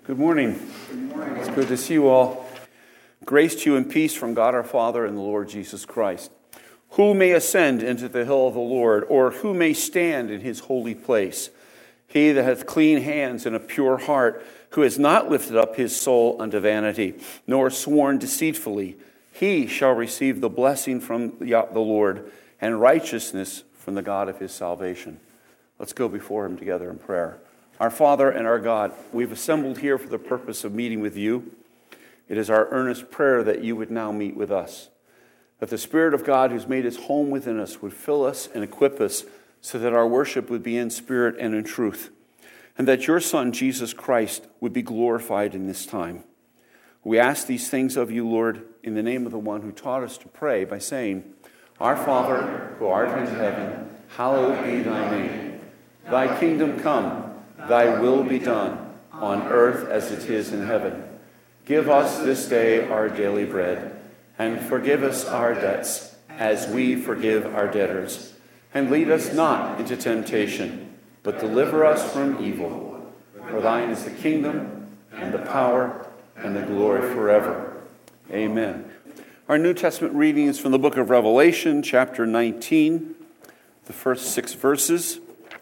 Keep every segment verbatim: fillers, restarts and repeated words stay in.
Good morning. Good morning. It's good to see you all. Grace to you and peace from God our Father and the Lord Jesus Christ. Who may ascend into the hill of the Lord, or who may stand in his holy place? He that hath clean hands and a pure heart, who has not lifted up his soul unto vanity, nor sworn deceitfully, he shall receive the blessing from the Lord and righteousness from the God of his salvation. Let's go before him together in prayer. Our Father and our God, we've assembled here for the purpose of meeting with you. It is our earnest prayer that you would now meet with us, that the Spirit of God who's made his home within us would fill us and equip us so that our worship would be in spirit and in truth, and that your Son, Jesus Christ, would be glorified in this time. We ask these things of you, Lord, in the name of the one who taught us to pray by saying, Our Father, who art in heaven, hallowed be thy name. Thy kingdom come. Thy will be done, on earth as it is in heaven. Give us this day our daily bread, and forgive us our debts, as we forgive our debtors. And lead us not into temptation, but deliver us from evil. For thine is the kingdom, and the power, and the glory forever. Amen. Our New Testament reading is from the book of Revelation, chapter nineteen, the first six verses.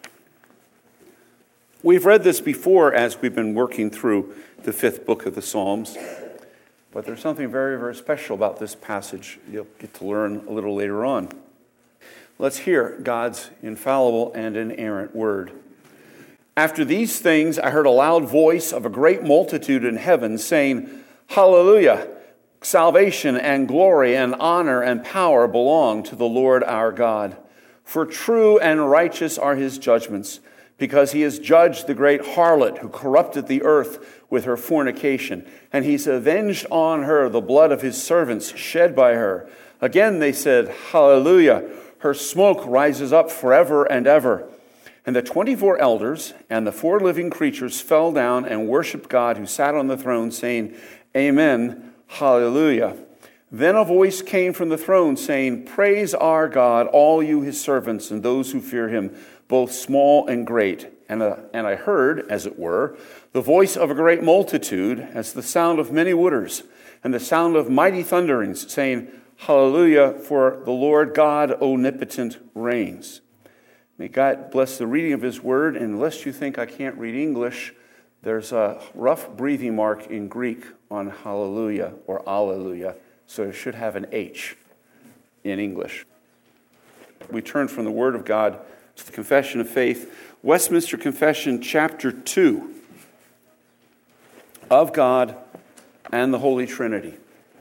We've read this before as we've been working through the fifth book of the Psalms, but there's something very, very special about this passage you'll get to learn a little later on. Let's hear God's infallible and inerrant word. After these things, I heard a loud voice of a great multitude in heaven saying, Hallelujah! Salvation and glory and honor and power belong to the Lord our God. For true and righteous are his judgments, because he has judged the great harlot who corrupted the earth with her fornication, and he's avenged on her the blood of his servants shed by her. Again they said, Hallelujah! Her smoke rises up forever and ever. And the twenty-four elders and the four living creatures fell down and worshipped God who sat on the throne, saying, Amen, Hallelujah. Then a voice came from the throne saying, Praise our God, all you his servants and those who fear him, both small and great. And, uh, and I heard, as it were, the voice of a great multitude, as the sound of many waters, and the sound of mighty thunderings, saying, Hallelujah, for the Lord God omnipotent reigns. May God bless the reading of his word, and unless you think I can't read English, there's a rough breathing mark in Greek on hallelujah, or alleluia, so it should have an H in English. We turn from the word of God to the Confession of Faith, Westminster Confession, chapter two, of God and the Holy Trinity.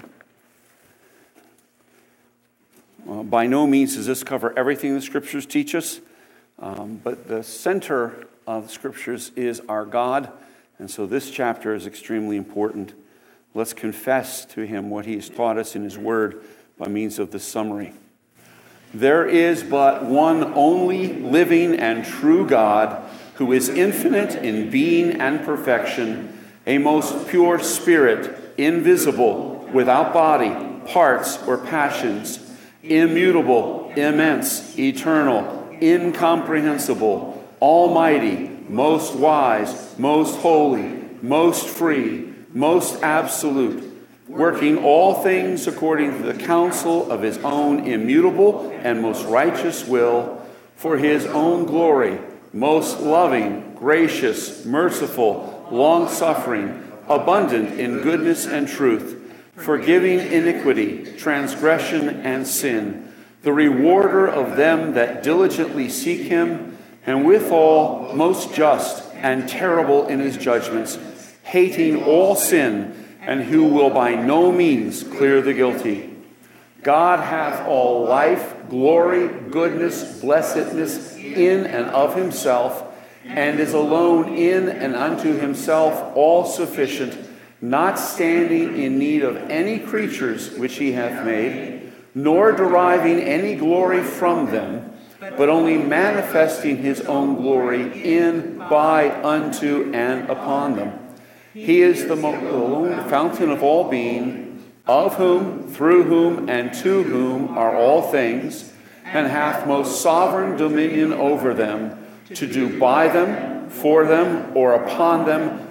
Uh, by no means does this cover everything the Scriptures teach us, um, but the center of the Scriptures is our God, and so this chapter is extremely important. Let's confess to him what he has taught us in his word by means of this summary. There is but one only living and true God, who is infinite in being and perfection, a most pure spirit, invisible, without body, parts, or passions, immutable, immense, eternal, incomprehensible, almighty, most wise, most holy, most free, most absolute, working all things according to the counsel of his own immutable and most righteous will, for his own glory, most loving, gracious, merciful, long-suffering, abundant in goodness and truth, forgiving iniquity, transgression, and sin, the rewarder of them that diligently seek him, and withal most just and terrible in his judgments, hating all sin, and who will by no means clear the guilty. God hath all life, glory, goodness, blessedness in and of himself, and is alone in and unto himself all sufficient, not standing in need of any creatures which he hath made, nor deriving any glory from them, but only manifesting his own glory in, by, unto, and upon them. He is the alone fountain of all being, of whom, through whom, and to whom are all things, and hath most sovereign dominion over them, to do by them, for them, or upon them,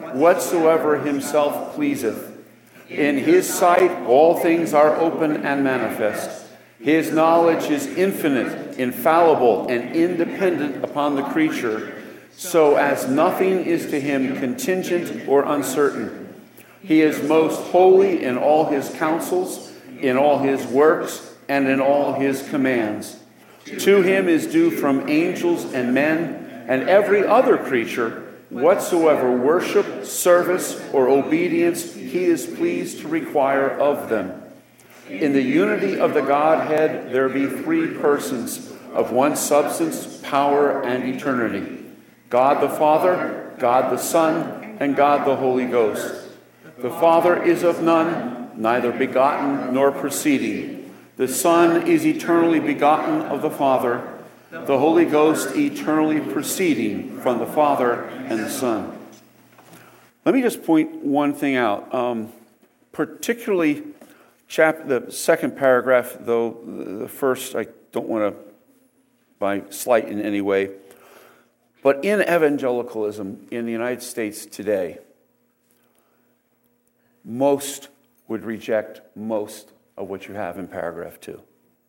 whatsoever himself pleaseth. In his sight all things are open and manifest. His knowledge is infinite, infallible, and independent upon the creature, so as nothing is to him contingent or uncertain. He is most holy in all his counsels, in all his works, and in all his commands. To him is due from angels and men and every other creature whatsoever worship, service, or obedience he is pleased to require of them. In the unity of the Godhead there be three persons, of one substance, power, and eternity: God the Father, God the Son, and God the Holy Ghost. The Father is of none, neither begotten nor proceeding. The Son is eternally begotten of the Father, the Holy Ghost eternally proceeding from the Father and the Son. Let me just point one thing out, um, particularly chap- the second paragraph, though the first I don't want to by slight in any way, but in evangelicalism in the United States today, most would reject most of what you have in paragraph two.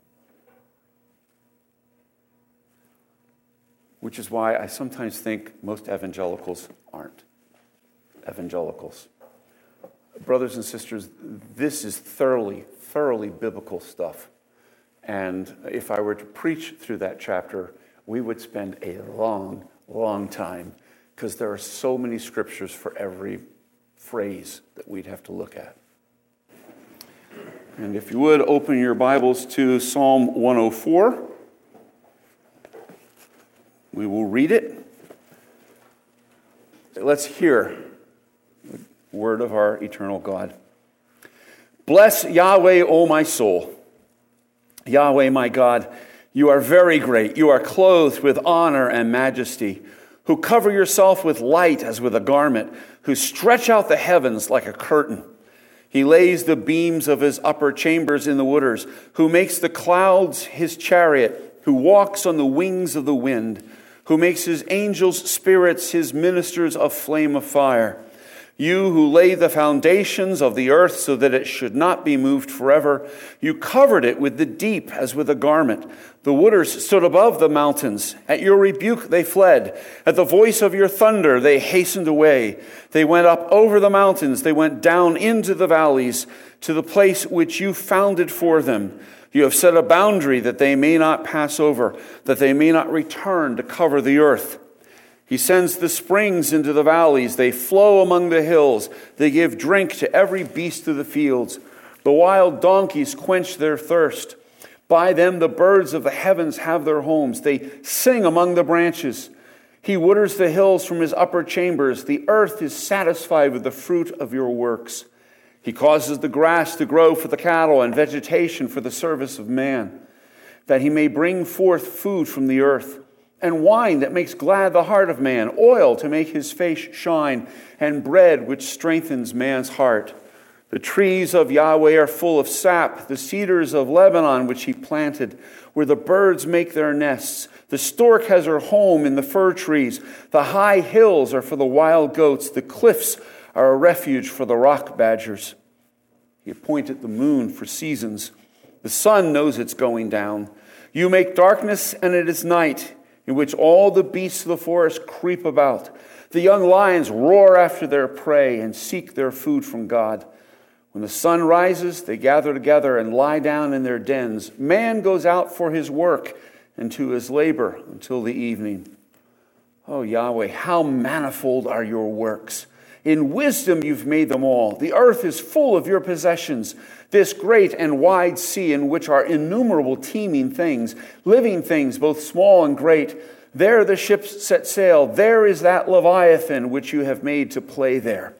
Which is why I sometimes think most evangelicals aren't evangelicals. Brothers and sisters, this is thoroughly, thoroughly biblical stuff. And if I were to preach through that chapter, we would spend a long, long time, because there are so many scriptures for every phrase that we'd have to look at. And if you would, open your Bibles to Psalm one oh four. We will read it. Let's hear the word of our eternal God. Bless Yahweh, O my soul. Yahweh, my God, you are very great. You are clothed with honor and majesty, who cover yourself with light as with a garment, who stretch out the heavens like a curtain. He lays the beams of his upper chambers in the waters, who makes the clouds his chariot, who walks on the wings of the wind, who makes his angels spirits, his ministers a flame of fire. You who laid the foundations of the earth so that it should not be moved forever, you covered it with the deep as with a garment. The waters stood above the mountains. At your rebuke they fled. At the voice of your thunder they hastened away. They went up over the mountains. They went down into the valleys, to the place which you founded for them. You have set a boundary that they may not pass over, that they may not return to cover the earth. He sends the springs into the valleys. They flow among the hills. They give drink to every beast of the fields. The wild donkeys quench their thirst. By them the birds of the heavens have their homes. They sing among the branches. He waters the hills from his upper chambers. The earth is satisfied with the fruit of your works. He causes the grass to grow for the cattle and vegetation for the service of man, that he may bring forth food from the earth, and wine that makes glad the heart of man, oil to make his face shine, and bread which strengthens man's heart. The trees of Yahweh are full of sap, the cedars of Lebanon which he planted, where the birds make their nests. The stork has her home in the fir trees. The high hills are for the wild goats. The cliffs are a refuge for the rock badgers. He appointed the moon for seasons. The sun knows it's going down. You make darkness, and it is night, in which all the beasts of the forest creep about. The young lions roar after their prey and seek their food from God. When the sun rises, they gather together and lie down in their dens. Man goes out for his work and to his labor until the evening. Oh, Yahweh, how manifold are your works! In wisdom you've made them all. The earth is full of your possessions. This great and wide sea in which are innumerable teeming things, living things both small and great. There the ships set sail. There is that Leviathan which you have made to play there.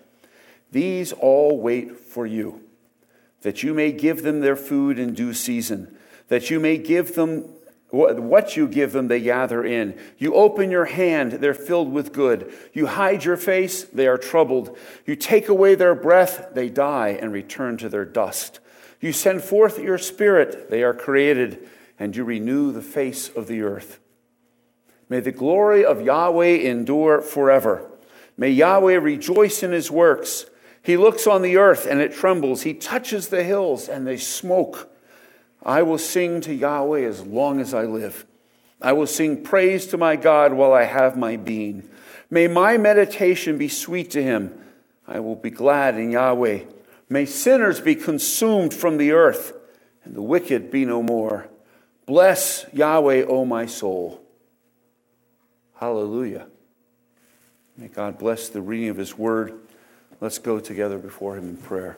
These all wait for you, that you may give them their food in due season, that you may give them what you give them, they gather in. You open your hand, they're filled with good. You hide your face, they are troubled. You take away their breath, they die and return to their dust. You send forth your spirit, they are created, and you renew the face of the earth. May the glory of Yahweh endure forever. May Yahweh rejoice in his works. He looks on the earth and it trembles. He touches the hills and they smoke. I will sing to Yahweh as long as I live. I will sing praise to my God while I have my being. May my meditation be sweet to him. I will be glad in Yahweh. May sinners be consumed from the earth and the wicked be no more. Bless Yahweh, O my soul. Hallelujah. May God bless the reading of his word. Let's go together before him in prayer.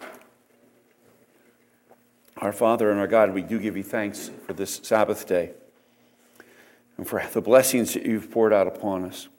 Our Father and our God, we do give you thanks for this Sabbath day and for the blessings that you've poured out upon us.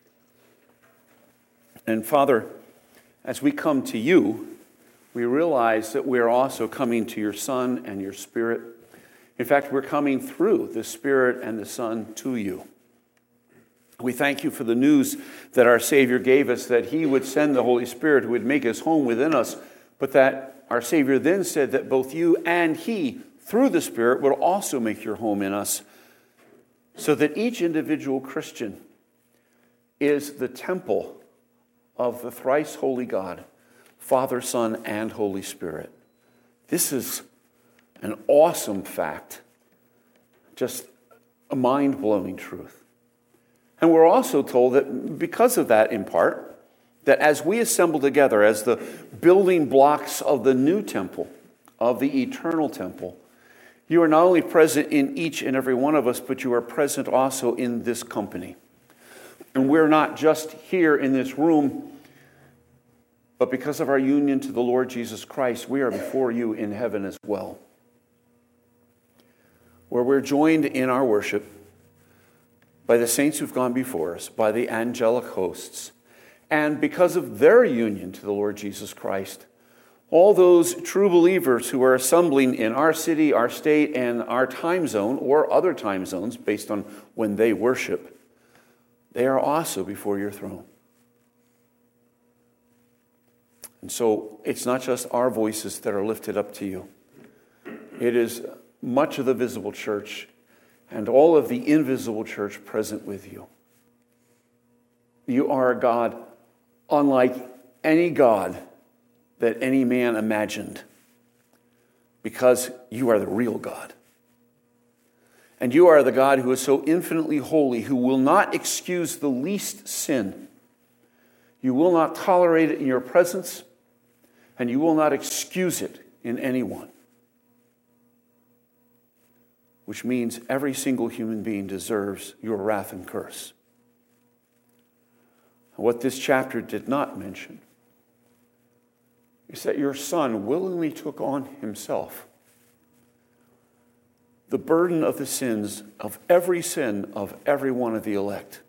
And Father, as we come to you, we realize that we are also coming to your Son and your Spirit. In fact, we're coming through the Spirit and the Son to you. We thank you for the news that our Savior gave us, that he would send the Holy Spirit who would make his home within us, but that our Savior then said that both you and he, through the Spirit, would also make your home in us, so that each individual Christian is the temple of the thrice holy God, Father, Son, and Holy Spirit. This is an awesome fact, just a mind-blowing truth. And we're also told that because of that, in part, that as we assemble together as the building blocks of the new temple, of the eternal temple, you are not only present in each and every one of us, but you are present also in this company. And we're not just here in this room, but because of our union to the Lord Jesus Christ, we are before you in heaven as well, where we're joined in our worship by the saints who've gone before us, by the angelic hosts. And because of their union to the Lord Jesus Christ, all those true believers who are assembling in our city, our state, and our time zone, or other time zones based on when they worship, they are also before your throne. And so it's not just our voices that are lifted up to you. It is much of the visible church and all of the invisible church present with you. You are a God unlike any God that any man imagined, because you are the real God. And you are the God who is so infinitely holy, who will not excuse the least sin. You will not tolerate it in your presence, and you will not excuse it in anyone. Which means every single human being deserves your wrath and curse. What this chapter did not mention is that your Son willingly took on himself the burden of the sins of every sin of every one of the elect,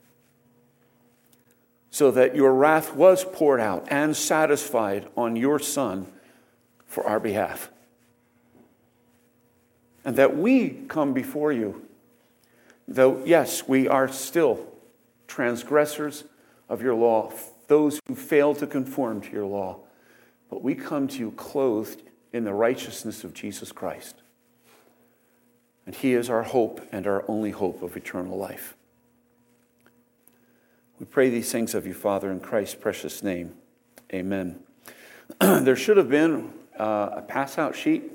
so that your wrath was poured out and satisfied on your Son for our behalf. And that we come before you, though, yes, we are still transgressors of your law, those who fail to conform to your law, but we come to you clothed in the righteousness of Jesus Christ. And he is our hope and our only hope of eternal life. We pray these things of you, Father, in Christ's precious name. Amen. There should have been uh, a pass-out sheet.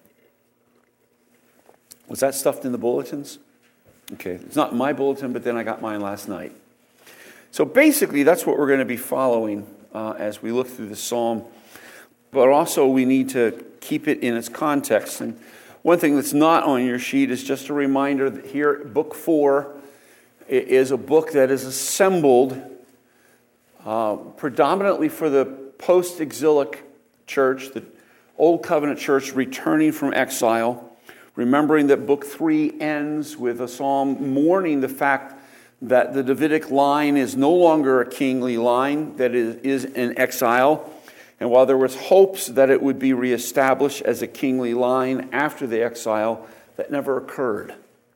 Was that stuffed in the bulletins? Okay, it's not in my bulletin, but then I got mine last night. So basically, that's what we're going to be following uh, as we look through the psalm. But also, we need to keep it in its context. And one thing that's not on your sheet is just a reminder that here, Book Four is a book that is assembled uh, predominantly for the post-exilic church, the Old Covenant church returning from exile. Remembering that Book Three ends with a psalm mourning the fact that the Davidic line is no longer a kingly line, that it is in exile. And while there was hopes that it would be reestablished as a kingly line after the exile, that never occurred.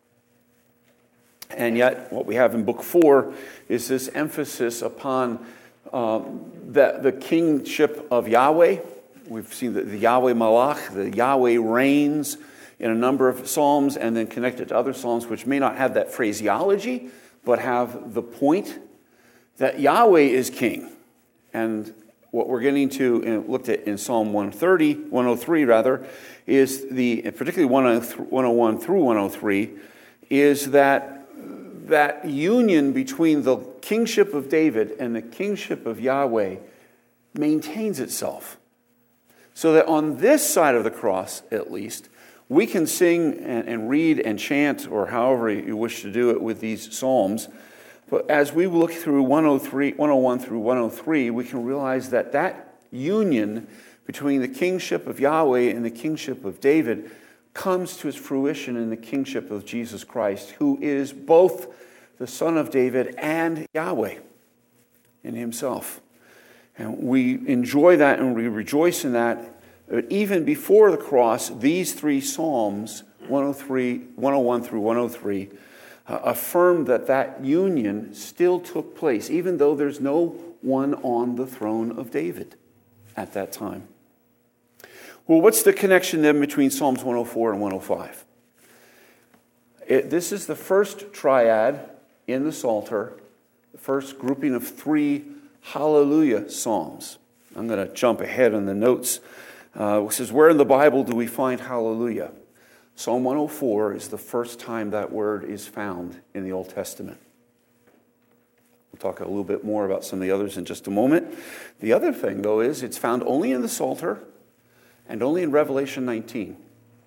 And yet, what we have in Book Four is this emphasis upon um, the, the kingship of Yahweh. We've seen the, the Yahweh Malach, the Yahweh reigns, in a number of psalms, and then connected to other psalms which may not have that phraseology, but have the point. that Yahweh is king. And what we're getting to, and looked at in Psalm one thirty, one oh three rather, is the, particularly one oh one through one oh three, is that that union between the kingship of David and the kingship of Yahweh maintains itself. So that on this side of the cross, at least, we can sing and, and read and chant, or however you wish to do it with these psalms. But as we look through one oh three, one oh one through one oh three, we can realize that that union between the kingship of Yahweh and the kingship of David comes to its fruition in the kingship of Jesus Christ, who is both the Son of David and Yahweh in himself. And we enjoy that and we rejoice in that. But even before the cross, these three Psalms, one oh three, one oh one through one oh three, uh, affirm that that union still took place, even though there's no one on the throne of David at that time. Well, what's the connection then between Psalms one oh four and one oh five? It, this is the first triad in the Psalter, the first grouping of three Hallelujah Psalms. I'm going to jump ahead in the notes. Uh, it says, where in the Bible do we find hallelujah? Psalm one oh four is the first time that word is found in the Old Testament. We'll talk a little bit more about some of the others in just a moment. The other thing, though, is it's found only in the Psalter and only in Revelation nineteen.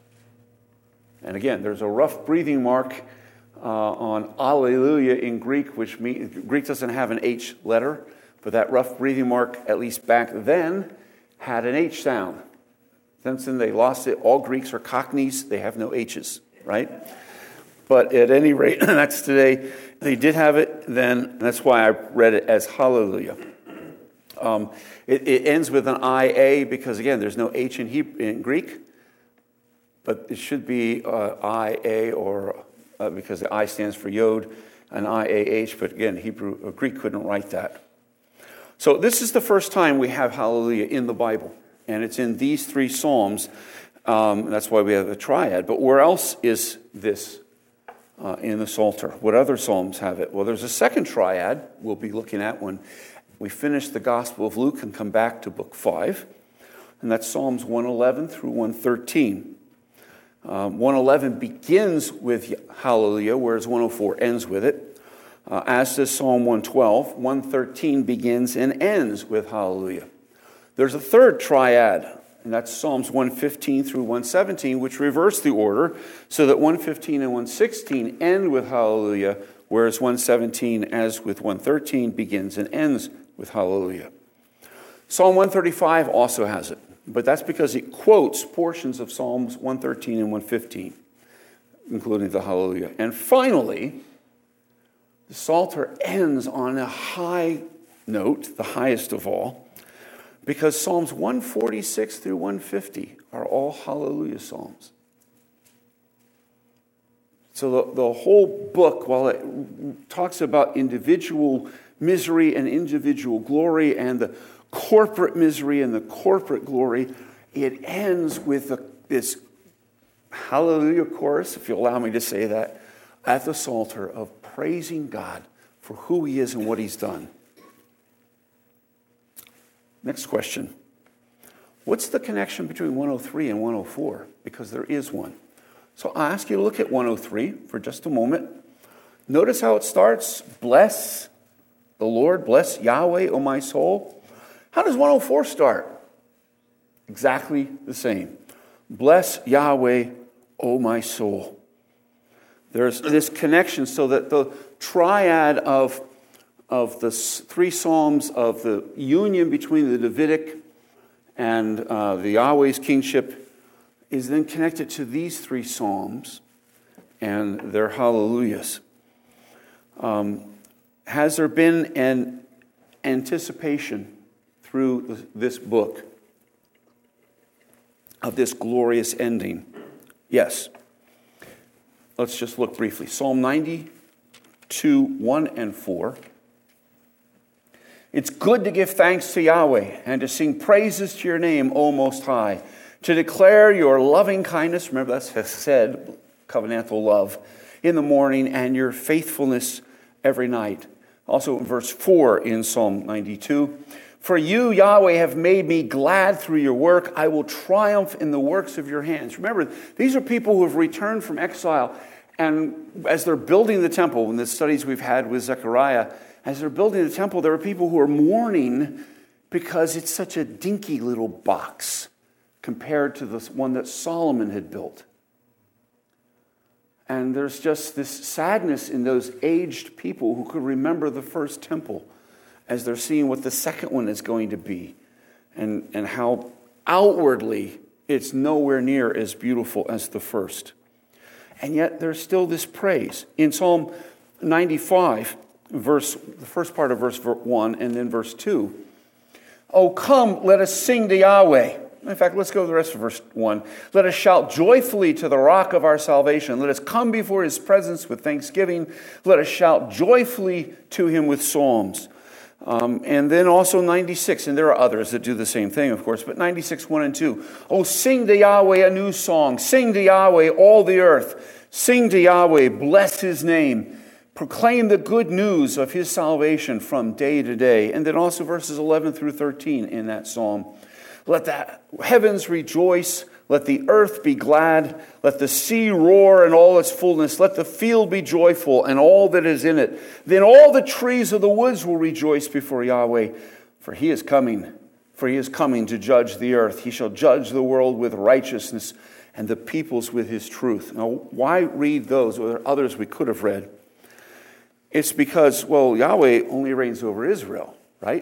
And again, there's a rough breathing mark uh, on alleluia in Greek, which means, Greek doesn't have an H letter, but that rough breathing mark, at least back then, had an H sound. Since then they lost it. All Greeks are Cockneys. They have no H's, right? But at any rate, that's today. They did have it then. That's why I read it as hallelujah. Um, it, it ends with an I A because, again, there's no H in, Hebrew, in Greek. But it should be uh, I A or uh, because the I stands for Yod, an I A H. But again, Hebrew or Greek couldn't write that. So this is the first time we have hallelujah in the Bible. And it's in these three Psalms. Um, that's why we have a triad. But where else is this uh, in the Psalter? What other Psalms have it? Well, there's a second triad we'll be looking at when we finish the Gospel of Luke and come back to book five. And that's Psalms one eleven through one thirteen. Um, one eleven begins with hallelujah, whereas one oh four ends with it. Uh, as does Psalm one twelve. one thirteen begins and ends with hallelujah. There's a third triad, and that's Psalms one fifteen through one seventeen, which reverse the order so that one fifteen and one sixteen end with hallelujah, whereas one seventeen, as with one thirteen, begins and ends with hallelujah. Psalm one thirty-five also has it, but that's because it quotes portions of Psalms one thirteen and one fifteen, including the hallelujah. And finally, the Psalter ends on a high note, the highest of all, because Psalms one forty-six through one fifty are all hallelujah psalms. So the, the whole book, while it talks about individual misery and individual glory and the corporate misery and the corporate glory, it ends with a, this hallelujah chorus, if you allow me to say that, at the Psalter of praising God for who he is and what he's done. Next question. What's the connection between one oh three and one oh four? Because there is one. So I'll ask you to look at one oh three for just a moment. Notice how it starts. Bless the Lord, bless Yahweh, O my soul. How does one oh four start? Exactly the same. Bless Yahweh, O my soul. There's this connection so that the triad of of the three Psalms of the union between the Davidic and uh, the Yahweh's kingship is then connected to these three Psalms and their hallelujahs. Um, has there been an anticipation through this book of this glorious ending? Yes. Let's just look briefly. Psalm ninety-two, one and four. It's good to give thanks to Yahweh and to sing praises to your name, O Most High, to declare your loving kindness, remember that's said, covenantal love, in the morning and your faithfulness every night. Also in verse four in Psalm ninety-two, for you, Yahweh, have made me glad through your work. I will triumph in the works of your hands. Remember, these are people who have returned from exile. And as they're building the temple, in the studies we've had with Zechariah, as they're building the temple, there are people who are mourning because it's such a dinky little box compared to the one that Solomon had built. And there's just this sadness in those aged people who could remember the first temple as they're seeing what the second one is going to be, and, and how outwardly it's nowhere near as beautiful as the first. And yet there's still this praise. In Psalm ninety-five, verse, the first part of verse one and then verse two, oh, come, let us sing to Yahweh. In fact, let's go to the rest of verse one. Let us shout joyfully to the rock of our salvation. Let us come before his presence with thanksgiving. Let us shout joyfully to him with psalms. Um, and then also ninety-six, and there are others that do the same thing, of course, but ninety-six, one and two. Oh, sing to Yahweh a new song. Sing to Yahweh all the earth. Sing to Yahweh, bless his name. Proclaim the good news of his salvation from day to day. And then also verses eleven through thirteen in that psalm. Let the heavens rejoice. Let the earth be glad. Let the sea roar in all its fullness. Let the field be joyful and all that is in it. Then all the trees of the woods will rejoice before Yahweh. For he is coming. For he is coming to judge the earth. He shall judge the world with righteousness and the peoples with his truth. Now, why read those? Or there are others we could have read. It's because, well, Yahweh only reigns over Israel, right?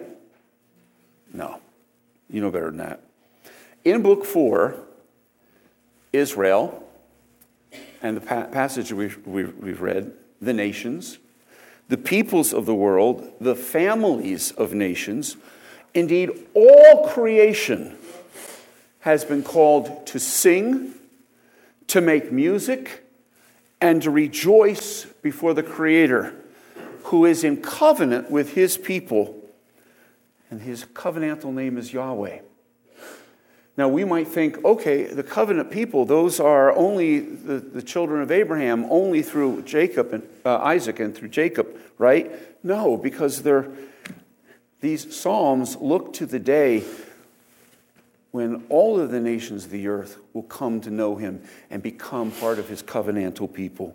No. You know better than that. In book four, Israel, and the pa- passage we've, we've, we've read, the nations, the peoples of the world, the families of nations, indeed all creation has been called to sing, to make music, and to rejoice before the Creator, who is in covenant with his people, and his covenantal name is Yahweh. Now, we might think, okay, the covenant people, those are only the, the children of Abraham, only through Jacob and uh, Isaac and through Jacob, right? No, because they're, these psalms look to the day when all of the nations of the earth will come to know him and become part of his covenantal people.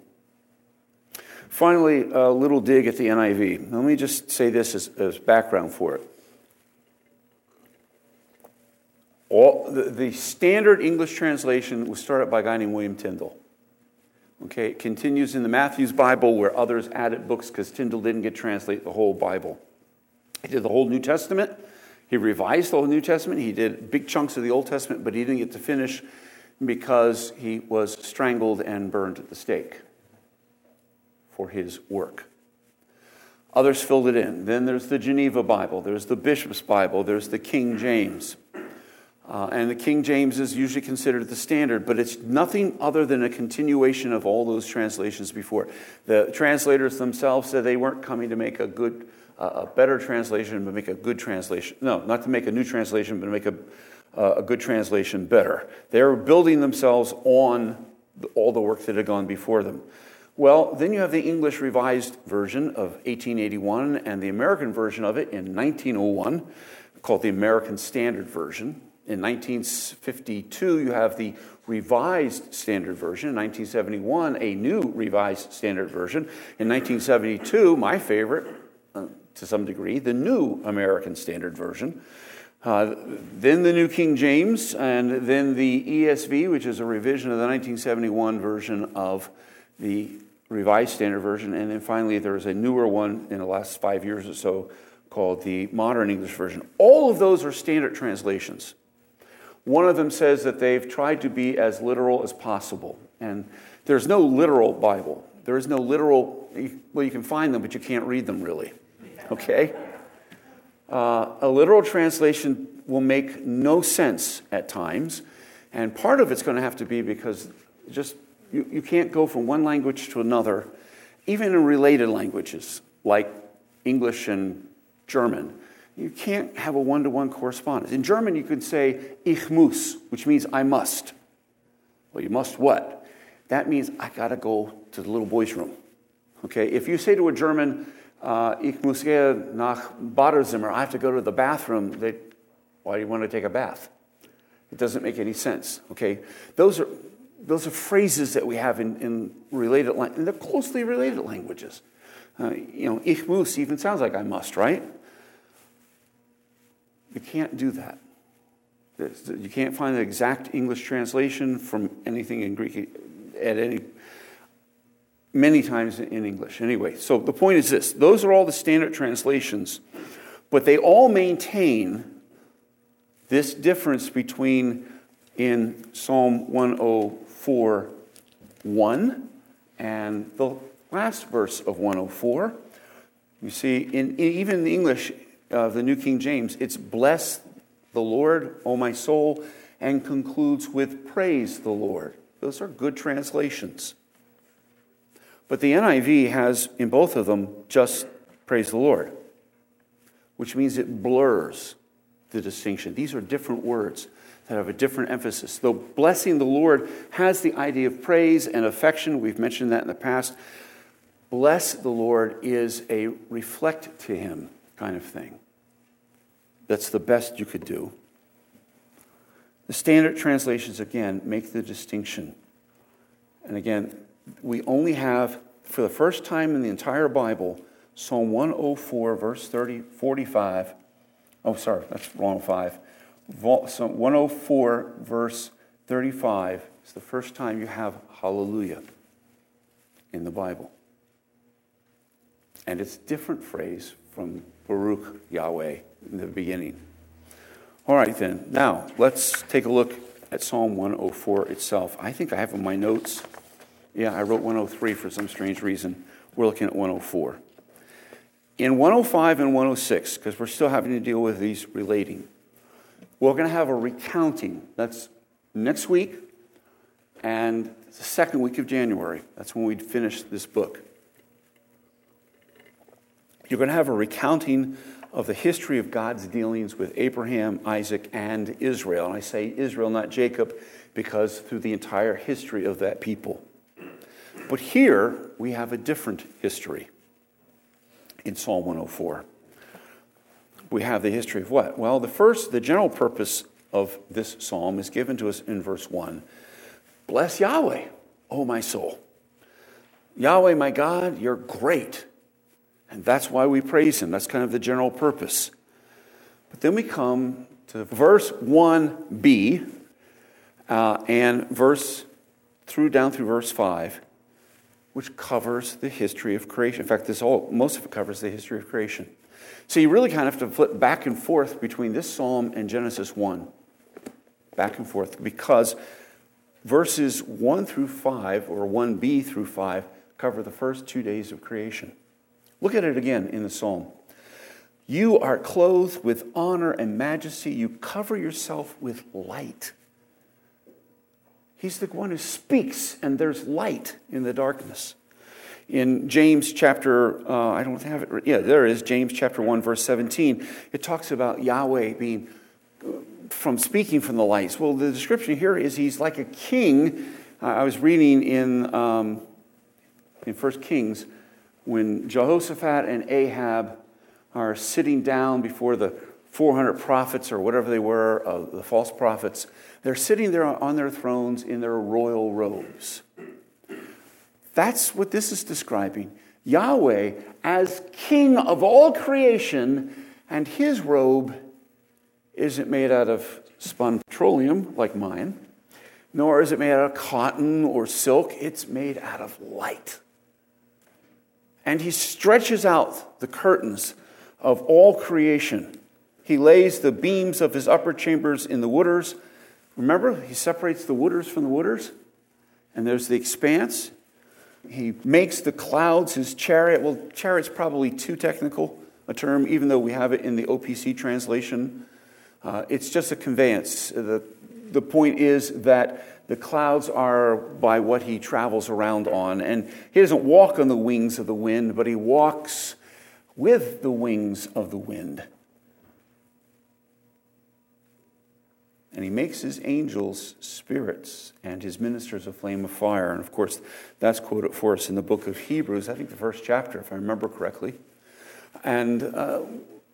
Finally, a little dig at the N I V. Let me just say this as, as background for it. All, the, the standard English translation was started by a guy named William Tyndale. Okay, it continues in the Matthew's Bible where others added books because Tyndale didn't get to translate the whole Bible. He did the whole New Testament. He revised the whole New Testament. He did big chunks of the Old Testament, but he didn't get to finish because he was strangled and burned at the stake for his work. Others filled it in. Then there's the Geneva Bible. There's the Bishop's Bible. There's the King James. Uh, and the King James is usually considered the standard, but it's nothing other than a continuation of all those translations before. The translators themselves said they weren't coming to make a good, uh, a better translation, but make a good translation. No, not to make a new translation, but to make a, uh, a good translation better. They were building themselves on the, all the work that had gone before them. Well, then you have the English Revised Version of eighteen eighty-one and the American version of it in nineteen oh one, called the American Standard Version. In nineteen fifty-two, you have the Revised Standard Version. In nineteen seventy-one, a new Revised Standard Version. In nineteen seventy-two, my favorite, uh, to some degree, the New American Standard Version. Uh, then the New King James, and then the E S V, which is a revision of the nineteen seventy-one version of the Revised Standard Version. And then finally, there is a newer one in the last five years or so called the Modern English Version. All of those are standard translations. One of them says that they've tried to be as literal as possible. And there's no literal Bible. There is no literal, well, you can find them, but you can't read them really. Okay? Uh, a literal translation will make no sense at times. And part of it's going to have to be because just you, you can't go from one language to another, even in related languages like English and German. You can't have a one-to-one correspondence. In German, you could say, ich muss, which means I must. Well, you must what? That means I got to go to the little boy's room. Okay? If you say to a German, uh, ich muss gehen nach Badezimmer. I have to go to the bathroom. They, why do you want to take a bath? It doesn't make any sense, okay? Those are those are phrases that we have in, in related languages, and they're closely related languages. Uh, you know, ich muss even sounds like I must, right? You can't do that. You can't find the exact English translation from anything in Greek at any many times in English. Anyway, so the point is this. Those are all the standard translations, but they all maintain this difference between in Psalm one oh four, one and the last verse of one oh four. You see, in, even in the English of uh, the New King James, it's bless the Lord, O my soul, and concludes with praise the Lord. Those are good translations. But the N I V has, in both of them, just praise the Lord, which means it blurs the distinction. These are different words that have a different emphasis. Though blessing the Lord has the idea of praise and affection, we've mentioned that in the past, bless the Lord is a reflect to him kind of thing. That's the best you could do. The standard translations, again, make the distinction. And again, we only have, for the first time in the entire Bible, Psalm one oh four, verse thirty, forty-five. Oh, sorry, that's wrong five. Psalm one oh four, verse thirty-five is the first time you have hallelujah in the Bible. And it's a different phrase from Baruch Yahweh in the beginning. All right, then. Now, let's take a look at Psalm one oh four itself. I think I have in my notes. Yeah, I wrote one oh three for some strange reason. We're looking at one oh four. In one oh five and one oh six, because we're still having to deal with these relating, we're going to have a recounting. That's next week and the second week of January. That's when we'd finish this book. You're going to have a recounting of the history of God's dealings with Abraham, Isaac, and Israel. And I say Israel, not Jacob, because through the entire history of that people. But here we have a different history in Psalm one oh four. We have the history of what? Well, the first, the general purpose of this psalm is given to us in verse one. Bless Yahweh, O my soul. Yahweh, my God, you're great. And that's why we praise him. That's kind of the general purpose. But then we come to verse one b uh, and verse through down through verse five, which covers the history of creation. In fact, this all most of it covers the history of creation. So you really kind of have to flip back and forth between this psalm and Genesis one. Back and forth, because verses one through five, or one b through five, cover the first two days of creation. Look at it again in the psalm. You are clothed with honor and majesty. You cover yourself with light. He's the one who speaks, and there's light in the darkness. In James chapter, uh, I don't have it, yeah, there it is, James chapter one, verse seventeen. It talks about Yahweh being, from speaking from the lights. Well, the description here is he's like a king. Uh, I was reading in, um, in First Kings, when Jehoshaphat and Ahab are sitting down before the four hundred prophets or whatever they were, uh, the false prophets, they're sitting there on their thrones in their royal robes. That's what this is describing. Yahweh as king of all creation, and his robe isn't made out of spun petroleum like mine, nor is it made out of cotton or silk. It's made out of light. And he stretches out the curtains of all creation. He lays the beams of his upper chambers in the waters. Remember, he separates the waters from the waters. And there's the expanse. He makes the clouds his chariot. Well, chariot's probably too technical a term, even though we have it in the O P C translation. Uh, it's just a conveyance. The, the point is that the clouds are by what he travels around on. And he doesn't walk on the wings of the wind, but he walks with the wings of the wind. And he makes his angels spirits and his ministers a flame of fire. And of course, that's quoted for us in the book of Hebrews, I think the first chapter, if I remember correctly. And uh,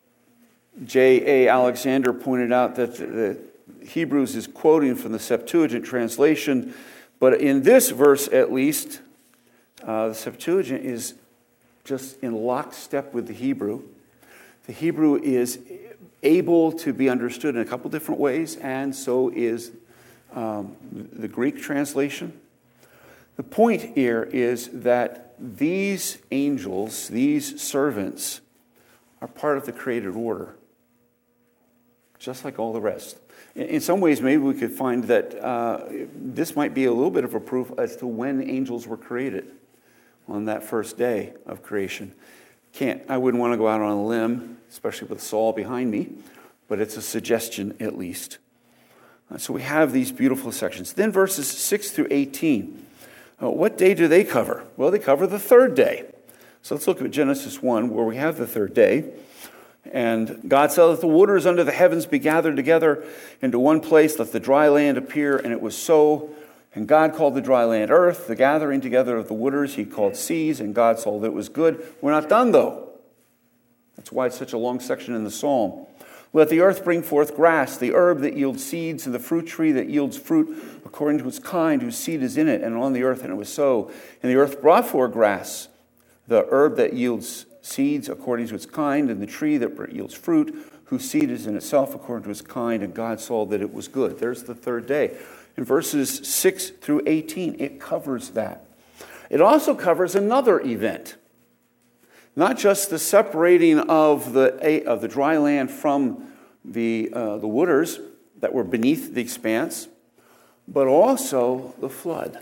J A Alexander pointed out that the Hebrews is quoting from the Septuagint translation, but in this verse at least, uh, the Septuagint is just in lockstep with the Hebrew. The Hebrew is able to be understood in a couple different ways, and so is um, the Greek translation. The point here is that these angels, these servants, are part of the created order, just like all the rest. In some ways, maybe we could find that uh, this might be a little bit of a proof as to when angels were created on that first day of creation. Can't, I wouldn't want to go out on a limb, especially with Saul behind me, but it's a suggestion at least. Uh, so we have these beautiful sections. Then verses six through eighteen. Uh, what day do they cover? Well, they cover the third day. So let's look at Genesis one, where we have the third day. And God said, "Let the waters under the heavens be gathered together into one place. Let the dry land appear." And it was so. And God called the dry land earth. The gathering together of the waters he called seas. And God saw that it was good. We're not done, though. That's why it's such a long section in the psalm. "Let the earth bring forth grass, the herb that yields seeds, and the fruit tree that yields fruit according to its kind, whose seed is in it, and on the earth." And it was so. And the earth brought forth grass, the herb that yields seeds according to its kind, and the tree that yields fruit, whose seed is in itself according to its kind. And God saw that it was good. There's the third day. In verses six through eighteen, it covers that. It also covers another event. Not just the separating of the of the dry land from the uh, the waters that were beneath the expanse, but also the flood.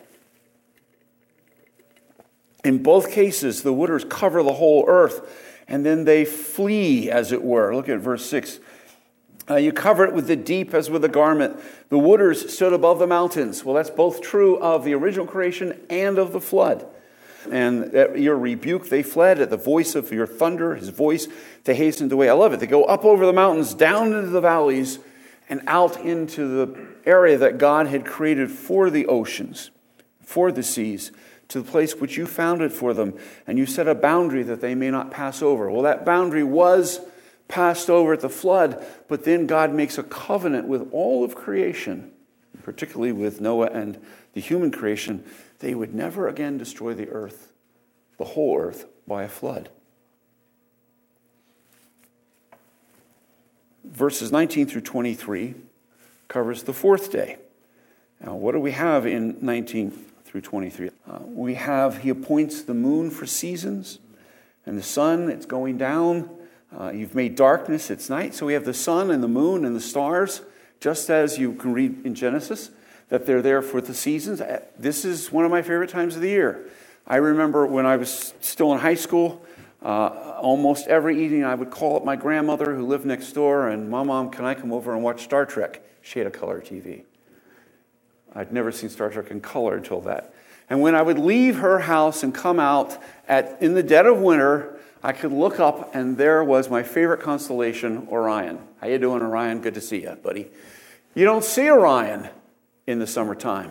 In both cases, the waters cover the whole earth, and then they flee, as it were. Look at verse six. Uh, you cover it with the deep as with a garment. The waters stood above the mountains. Well, that's both true of the original creation and of the flood. And at your rebuke, they fled. At the voice of your thunder, his voice, they hastened away. I love it. They go up over the mountains, down into the valleys, and out into the area that God had created for the oceans, for the seas, to the place which you founded for them. And you set a boundary that they may not pass over. Well, that boundary was passed over at the flood, but then God makes a covenant with all of creation, particularly with Noah and the human creation. They would never again destroy the earth, the whole earth, by a flood. Verses nineteen through twenty-three covers the fourth day. Now, what do we have in nineteen through twenty-three? Uh, we have, he appoints the moon for seasons, and the sun, it's going down. Uh, you've made darkness, it's night. So we have the sun and the moon and the stars, just as you can read in Genesis, that they're there for the seasons. This is one of my favorite times of the year. I remember when I was still in high school, uh, almost every evening I would call up my grandmother who lived next door, and, "Mom, Mom, can I come over and watch Star Trek?" She had a color T V. I'd never seen Star Trek in color until that. And when I would leave her house and come out at in the dead of winter, I could look up, and there was my favorite constellation, Orion. How you doing, Orion? Good to see you, buddy. You don't see Orion in the summertime.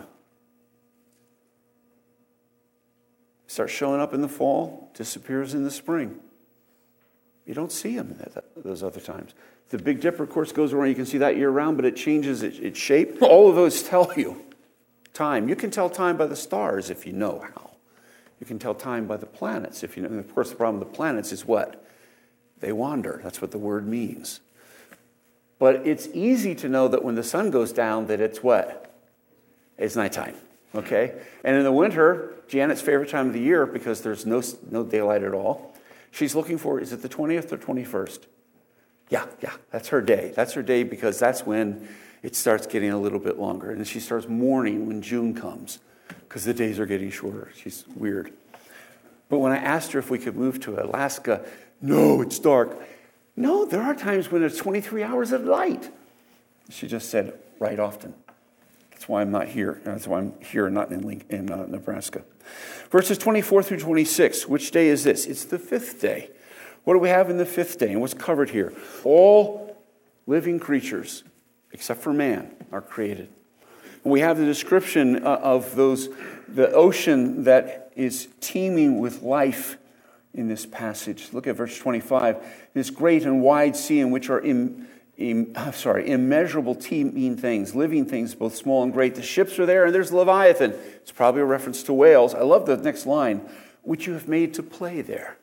Starts showing up in the fall, disappears in the spring. You don't see him at those other times. The Big Dipper, of course, goes around. You can see that year-round, but it changes its, its shape. All of those tell you time. You can tell time by the stars if you know how. You can tell time by the planets if you know. And of course, the problem with the planets is what? They wander. That's what the word means. But it's easy to know that when the sun goes down that it's what? It's nighttime. Okay? And in the winter, Janet's favorite time of the year, because there's no, no daylight at all, she's looking for, is it the twentieth or twenty-first? Yeah, yeah, that's her day. That's her day because that's when it starts getting a little bit longer. And she starts mourning when June comes because the days are getting shorter. She's weird. But when I asked her if we could move to Alaska, no, it's dark. No, there are times when there's twenty-three hours of light. She just said, right often. That's why I'm not here. That's why I'm here, not in, Link, in uh, Nebraska. Verses twenty-four through twenty-six. Which day is this? It's the fifth day. What do we have in the fifth day? And what's covered here? All living creatures, except for man, are created. And we have the description uh, of those, the ocean that is teeming with life in this passage. Look at verse twenty-five. This great and wide sea in which are im, im, sorry, immeasurable teeming things, living things, both small and great. The ships are there, and there's Leviathan. It's probably a reference to whales. I love the next line, which you have made to play there.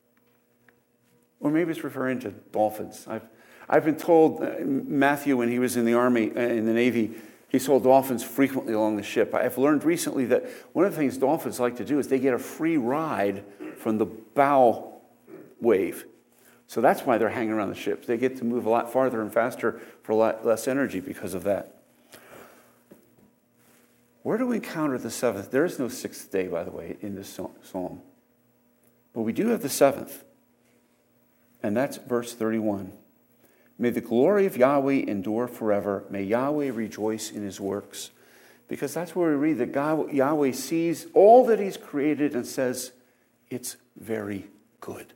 Or maybe it's referring to dolphins. I've, I've been told, uh, Matthew, when he was in the Army, uh, in the Navy, he saw dolphins frequently along the ship. I've learned recently that one of the things dolphins like to do is they get a free ride from the bow wave. So that's why they're hanging around the ships. They get to move a lot farther and faster for a lot less energy because of that. Where do we encounter the seventh? There is no sixth day, by the way, in this psalm. But we do have the seventh. And that's verse thirty-one. May the glory of Yahweh endure forever. May Yahweh rejoice in his works. Because that's where we read that God, Yahweh sees all that he's created and says, it's very good.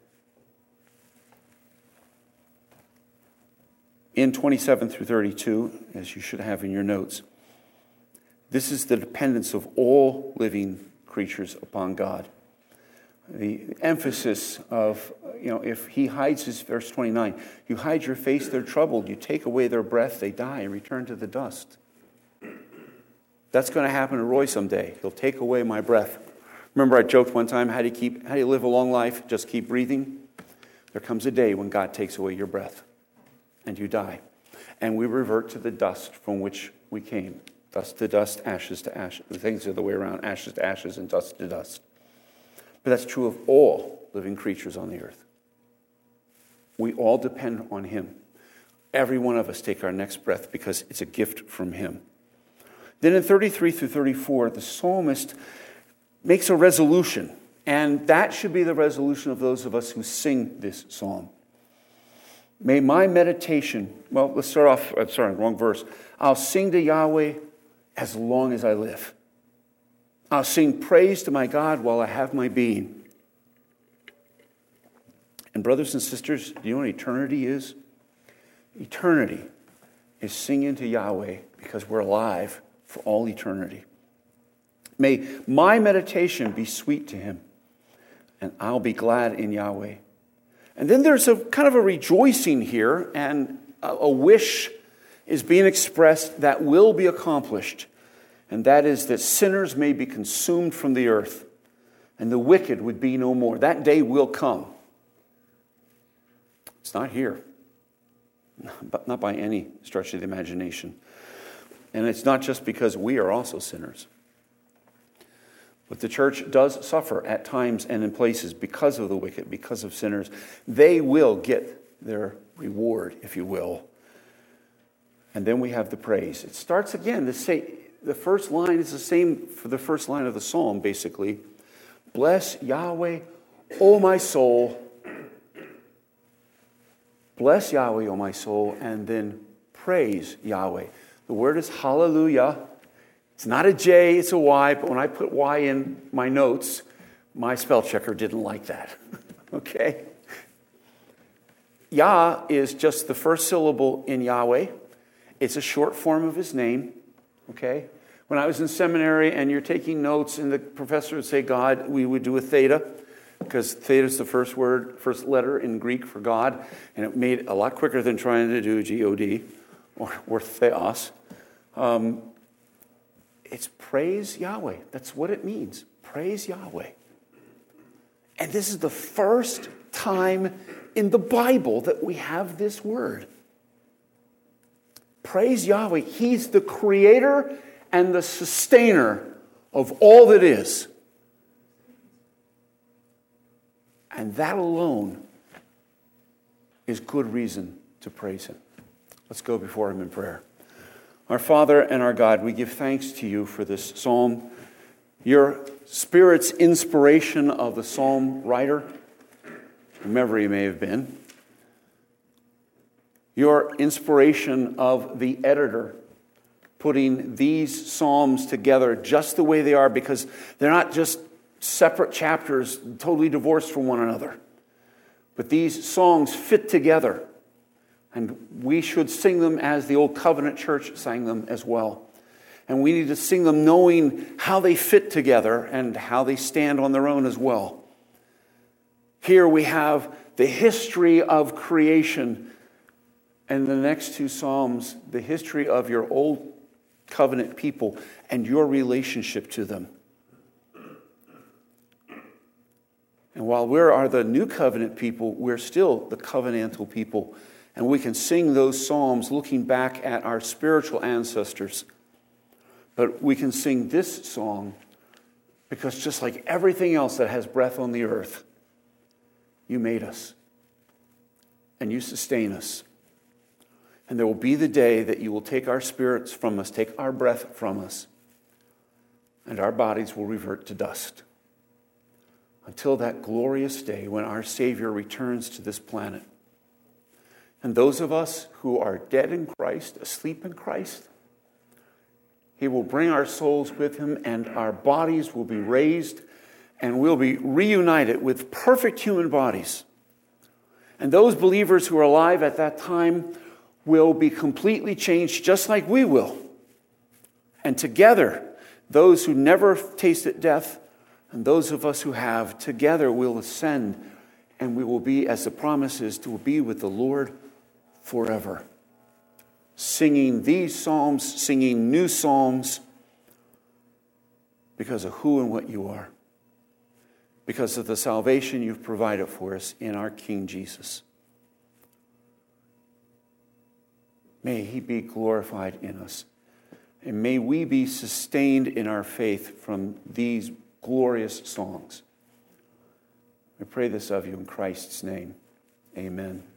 In twenty-seven through thirty-two, as you should have in your notes, this is the dependence of all living creatures upon God. The emphasis of, you know, if he hides his, verse twenty-nine, you hide your face, they're troubled. You take away their breath, they die and return to the dust. That's going to happen to Roy someday. He'll take away my breath. Remember I joked one time, how do you keep, how do you live a long life? Just keep breathing. There comes a day when God takes away your breath and you die. And we revert to the dust from which we came. Dust to dust, ashes to ashes. The things are the way around, ashes to ashes and dust to dust. But that's true of all living creatures on the earth. We all depend on him. Every one of us take our next breath because it's a gift from him. Then in thirty-three through thirty-four, the psalmist makes a resolution. And that should be the resolution of those of us who sing this psalm. May my meditation, well, let's start off, I'm sorry, wrong verse. I'll sing to Yahweh as long as I live. I'll sing praise to my God while I have my being. And brothers and sisters, do you know what eternity is? Eternity is singing to Yahweh because we're alive for all eternity. May my meditation be sweet to him, and I'll be glad in Yahweh. And then there's a kind of a rejoicing here, and a, a wish is being expressed that will be accomplished. And that is that sinners may be consumed from the earth, and the wicked would be no more. That day will come. It's not here, but not by any stretch of the imagination. And it's not just because we are also sinners. But the church does suffer at times and in places because of the wicked, because of sinners. They will get their reward, if you will. And then we have the praise. It starts again. The, say, the first line is the same for the first line of the psalm, basically. Bless Yahweh, O my soul. Bless Yahweh, O my soul, and then praise Yahweh. The word is hallelujah. It's not a J, it's a Y, but when I put Y in my notes, my spell checker didn't like that. Okay? Yah is just the first syllable in Yahweh. It's a short form of his name. Okay? When I was in seminary and you're taking notes and the professor would say God, we would do a theta, because theta is the first word, first letter in Greek for God, and it made it a lot quicker than trying to do G O D or, or theos. Um, it's praise Yahweh. That's what it means. Praise Yahweh. And this is the first time in the Bible that we have this word. Praise Yahweh. He's the creator and the sustainer of all that is. And that alone is good reason to praise him. Let's go before him in prayer. Our Father and our God, we give thanks to you for this psalm. Your Spirit's inspiration of the psalm writer, whomever he may have been. Your inspiration of the editor, putting these psalms together just the way they are, because they're not just separate chapters totally divorced from one another. But these songs fit together. And we should sing them as the Old Covenant Church sang them as well. And we need to sing them knowing how they fit together and how they stand on their own as well. Here we have the history of creation. And the next two Psalms, the history of your old covenant people and your relationship to them. And while we are the new covenant people, we're still the covenantal people. And we can sing those psalms looking back at our spiritual ancestors. But we can sing this song because just like everything else that has breath on the earth, you made us. And you sustain us. And there will be the day that you will take our spirits from us, take our breath from us, and our bodies will revert to dust. Until that glorious day when our Savior returns to this planet. And those of us who are dead in Christ, asleep in Christ, He will bring our souls with Him and our bodies will be raised and we'll be reunited with perfect human bodies. And those believers who are alive at that time will be completely changed just like we will. And together, those who never tasted death and those of us who have, together will ascend and we will be, as the promise is, to be with the Lord forever. Singing these psalms, singing new psalms because of who and what you are. Because of the salvation you've provided for us in our King Jesus. May He be glorified in us. And may we be sustained in our faith from these glorious songs. We pray this of you in Christ's name. Amen.